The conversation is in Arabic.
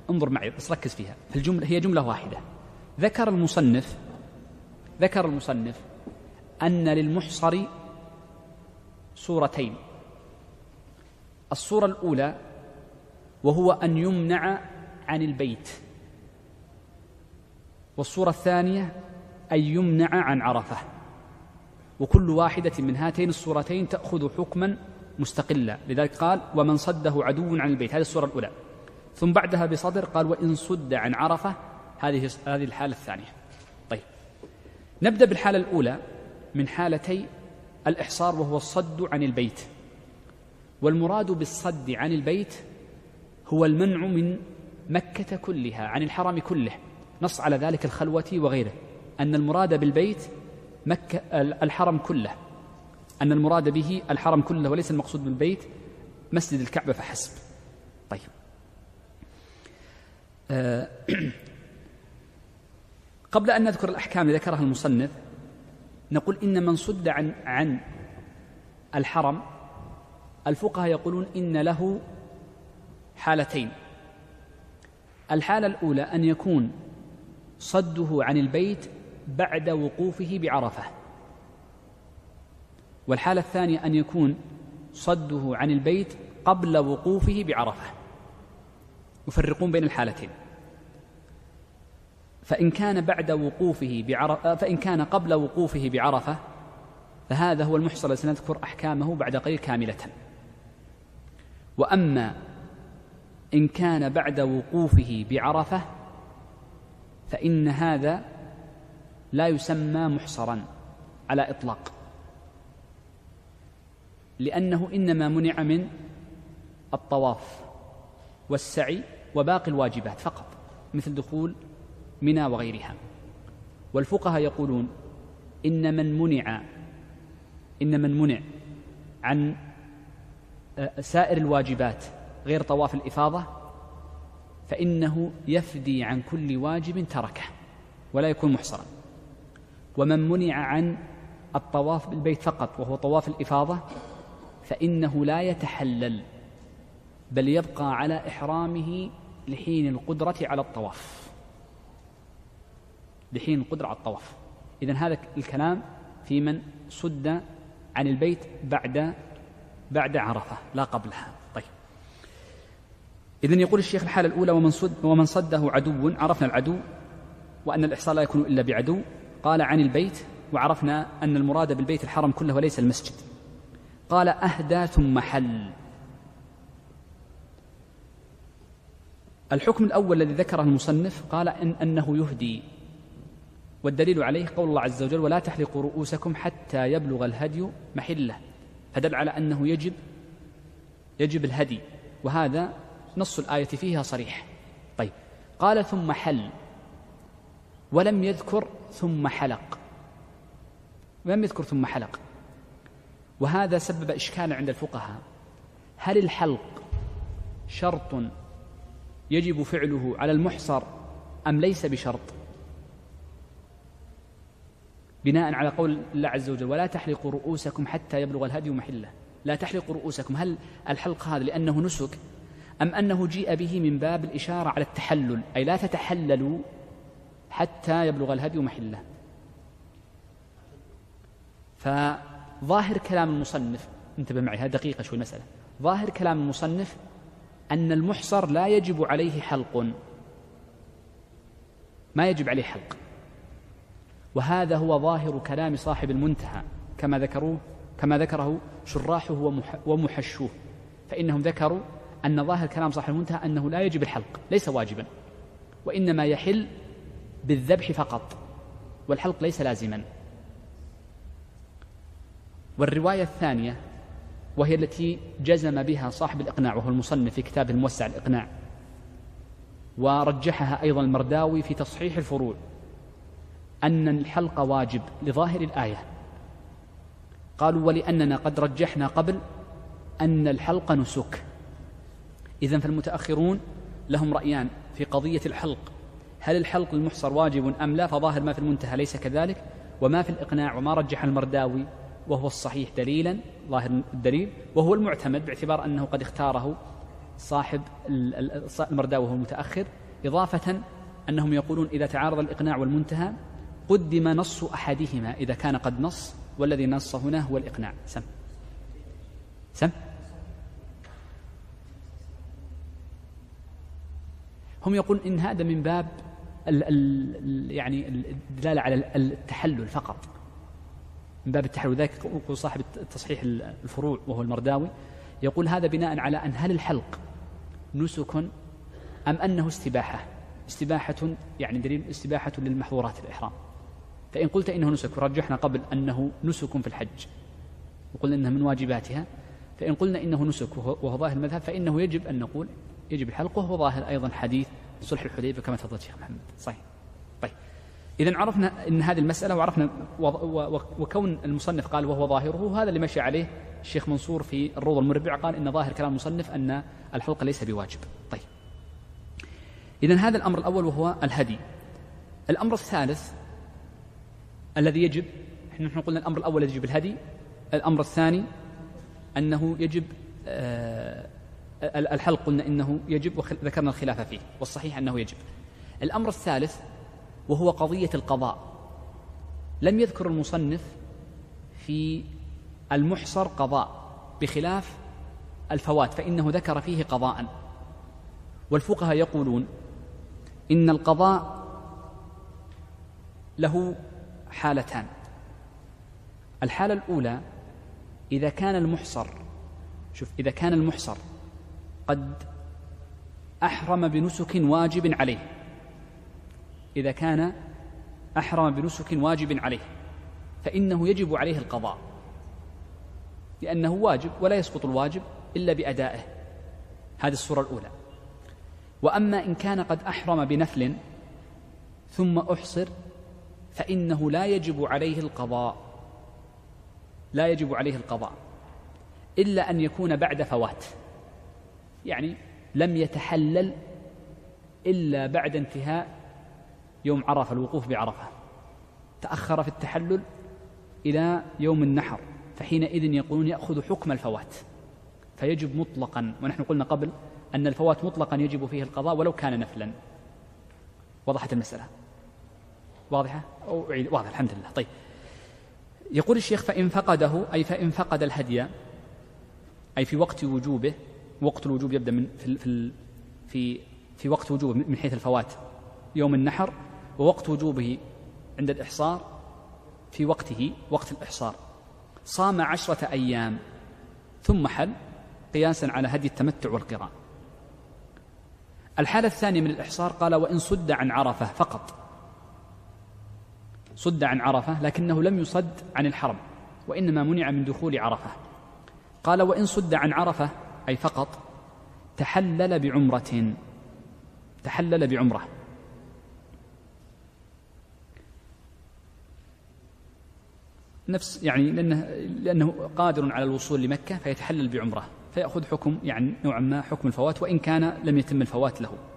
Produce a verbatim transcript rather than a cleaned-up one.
انظر معي بس ركز فيها، في الجملة هي جملة واحدة. ذكر المصنف ذكر المصنف أن للمحصر صورتين. الصورة الأولى وهو أن يمنع عن البيت، والصورة الثانية أن يمنع عن عرفة، وكل واحدة من هاتين الصورتين تأخذ حكما مستقلا. لذلك قال ومن صده عدو عن البيت، هذه الصورة الأولى. ثم بعدها بصدر قال وإن صد عن عرفة، هذه هذه الحالة الثانية. طيب نبدأ بالحالة الأولى من حالتي الإحصار وهو الصد عن البيت. والمراد بالصد عن البيت هو المنع من مكة كلها، عن الحرم كله، نص على ذلك الخلوة وغيره، أن المراد بالبيت مكة الحرم كله، أن المراد به الحرم كله وليس المقصود بالبيت مسجد الكعبة فحسب. طيب أه قبل أن نذكر الأحكام التي ذكرها المصنف نقول إن من صد عن, عن الحرم الفقهاء يقولون إن له حالتين. الحالة الأولى أن يكون صده عن البيت بعد وقوفه بعرفة، والحالة الثانية أن يكون صده عن البيت قبل وقوفه بعرفة. يفرقون بين الحالتين. فإن كان بعد وقوفه بعرفة فإن كان قبل وقوفه بعرفة فهذا هو المحصر الذي سنذكر أحكامه بعد قليل كاملة. وأما إن كان بعد وقوفه بعرفة فإن هذا لا يسمى محصرا على إطلاق، لأنه إنما منع من الطواف والسعي وباقي الواجبات فقط، مثل دخول منى وغيرها. والفقهاء يقولون إن من منع إن من منع عن سائر الواجبات غير طواف الإفاضة فإنه يفدي عن كل واجب تركه ولا يكون محصرا. ومن منع عن الطواف بالبيت فقط وهو طواف الإفاضة فإنه لا يتحلل بل يبقى على إحرامه لحين القدرة على الطواف لحين القدرة على الطواف. إذن هذا الكلام في من صد عن البيت بعد بعد عرفة لا قبلها. طيب إذن يقول الشيخ الحالة الأولى ومن صد ومن صده عدو، عرفنا العدو وأن الإحصار لا يكون إلا بعدو. قال عن البيت، وعرفنا أن المراد بالبيت الحرم كله وليس المسجد. قال أهدى ثم حل. الحكم الأول الذي ذكره المصنف قال إن أنه يهدي، والدليل عليه قول الله عز وجل ولا تحلقوا رؤوسكم حتى يبلغ الهدي محله، فدل على أنه يجب يجب الهدي، وهذا نص الآية فيها صريح. طيب قال ثم حل ولم يذكر ثم حلق ولم يذكر ثم حلق وهذا سبب إشكالا عند الفقهاء. هل الحلق شرط يجب فعله على المحصر أم ليس بشرط؟ بناء على قول الله عز وجل ولا تحلقوا رؤوسكم حتى يبلغ الهدي محله، لا تحلقوا رؤوسكم، هل الحلق هذا لأنه نسك أم أنه جيء به من باب الإشارة على التحلل، أي لا تتحللوا حتى يبلغ الهدي محله؟ فظاهر كلام المصنف، انتبه معي هذه دقيقة شوي المسألة، ظاهر كلام المصنف أن المحصر لا يجب عليه حلق، ما يجب عليه حلق، وهذا هو ظاهر كلام صاحب المنتهى كما ذكروه كما ذكره شراحه ومحشوه، فإنهم ذكروا أن ظاهر كلام صاحب المنتهى أنه لا يجب الحلق، ليس واجبا، وإنما يحل بالذبح فقط، والحلق ليس لازما. والرواية الثانية وهي التي جزم بها صاحب الإقناع وهو المصنف في كتابه الموسع الإقناع، ورجحها أيضا المرداوي في تصحيح الفروع، أن الحلق واجب لظاهر الآية. قالوا ولأننا قد رجحنا قبل أن الحلق نسك. إذن فالمتأخرون لهم رأيان في قضية الحلق، هل الحلق المحصر واجب أم لا؟ فظاهر ما في المنتهى ليس كذلك، وما في الإقناع وما رجح المرداوي وهو الصحيح دليلا ظاهر الدليل وهو المعتمد باعتبار أنه قد اختاره صاحب المرداوي وهو المتأخر، إضافة أنهم يقولون إذا تعارض الإقناع والمنتهى قدم نص أحدهما إذا كان قد نص، والذي نص هنا هو الإقناع. سم سم هم يقولون إن هذا من باب ال ال يعني الدلالة على التحلل فقط، من باب التحلل. ذلك يقول صاحب التصحيح الفروع وهو المرداوي، يقول هذا بناء على أن هل الحلق نسك أم أنه استباحة، استباحة يعني دليل استباحة للمحظورات الإحرام. فإن قلت إنه نسك، ورجحنا قبل أنه نسك في الحج وقلنا إنها من واجباتها، فإن قلنا إنه نسك وهو ظاهر المذهب فإنه يجب أن نقول يجب الحلق، وهو ظاهر أيضا حديث صلح الحديبية كما تفضل الشيخ محمد. صحيح. طيب إذن عرفنا أن هذه المسألة، وعرفنا وكون المصنف قال وهو ظاهره، هذا اللي مشى عليه الشيخ منصور في الروض المربع، قال إن ظاهر كلام المصنف أن الحلق ليس بواجب. طيب إذن هذا الأمر الأول وهو الهدي. الأمر الثالث الذي يجب، نحن قلنا الأمر الأول يجب الهدي، الأمر الثاني أنه يجب آه الحلق، قلنا إنه يجب وذكرنا الخلاف فيه، والصحيح أنه يجب. الأمر الثالث وهو قضية القضاء. لم يذكر المصنف في المحصر قضاء بخلاف الفوات، فإنه ذكر فيه قضاء. والفقهاء يقولون إن القضاء له حالتان. الحالة الأولى إذا كان المحصر شوف إذا كان المحصر قد أحرم بنسك واجب عليه، إذا كان أحرم بنسك واجب عليه فإنه يجب عليه القضاء، لأنه واجب ولا يسقط الواجب إلا بأدائه. هذه الصورة الأولى. وأما إن كان قد أحرم بنفل ثم أحصر فإنه لا يجب عليه القضاء، لا يجب عليه القضاء إلا أن يكون بعد فوات، يعني لم يتحلل إلا بعد انتهاء يوم عرفة، الوقوف بعرفة، تأخر في التحلل إلى يوم النحر، فحينئذ يقولون يأخذ حكم الفوات فيجب مطلقا. ونحن قلنا قبل أن الفوات مطلقا يجب فيه القضاء ولو كان نفلا. وضحت المسألة؟ واضحة؟ أو واضح الحمد لله. طيب يقول الشيخ فإن فقده، أي فإن فقد الهدي، أي في وقت وجوبه، وقت الوجوب يبدأ من في في في, في وقت وجوبه من حيث الفوات يوم النحر، ووقت وجوبه عند الإحصار في وقته وقت الإحصار، صام عشرة أيام ثم حل قياسا على هدي التمتع والقران. الحالة الثانية من الإحصار قال وإن صد عن عرفة فقط، صد عن عرفة لكنه لم يصد عن الحرم وإنما منع من دخول عرفة. قال وإن صد عن عرفة أي فقط تحلل بعمرة، تحلل بعمرة. نفس يعني لأنه, لأنه قادر على الوصول لمكة فيتحلل بعمرة، فيأخذ حكم يعني نوعا ما حكم الفوات وإن كان لم يتم الفوات له.